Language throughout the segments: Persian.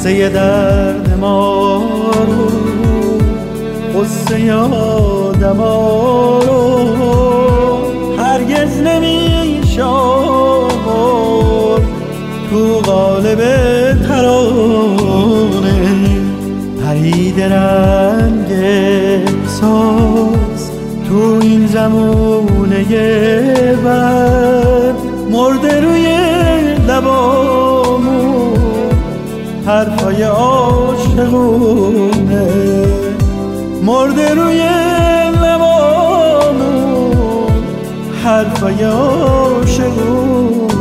قصه درد ما رو، قصه آدما رو هرگز نمیشه تو قالب ترانه. پرید رنگ احساس تو این زمونه بد، مرده روی لبامون حرفای عاشقونه، مرده روی لبامون حرفای عاشقونه.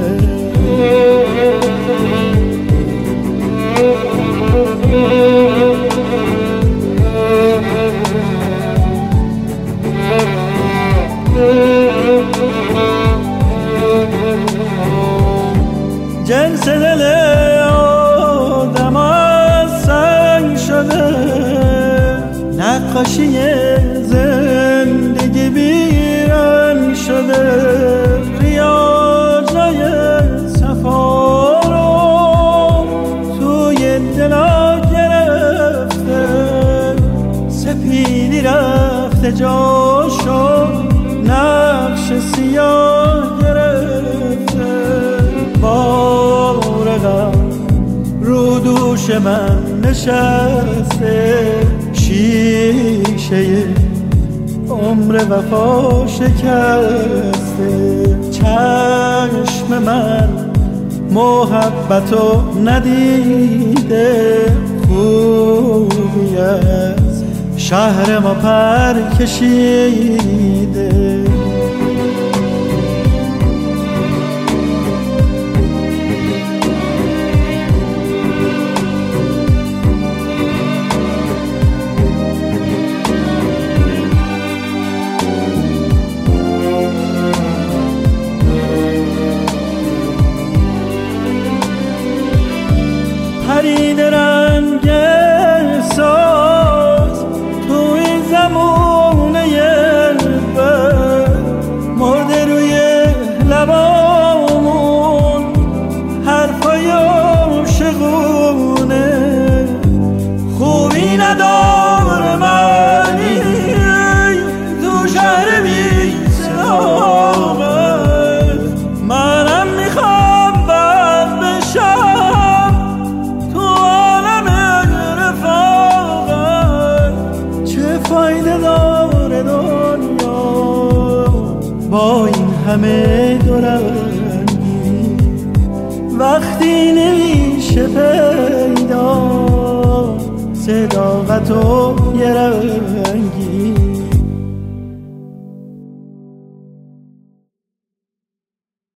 جنس دل آدم از سنگ شده، نقاشی زندگی بیرنگ شده، ریاضای صفا رو توی دلا گرفته، سپیدی رفته جاشو نقش سیاه گرفته. بارقم رو دوش من نشسته، شیشه عمر وفا شکسته. چشم من محبتو ندیده، خوبی از شهر ما پر کشیده. پرید رنگ احساس تو این زمونه بد، مرده روی لبامون حرفای عاشقونه. خوبی نداره منی تو شهر بی صداقت، منم میخوام بد بشم تو عالم رفاقت. چه فایده داره دنیا با این همه دورنگی، وقتی نمیشه پیدا صداقت و یه رنگی.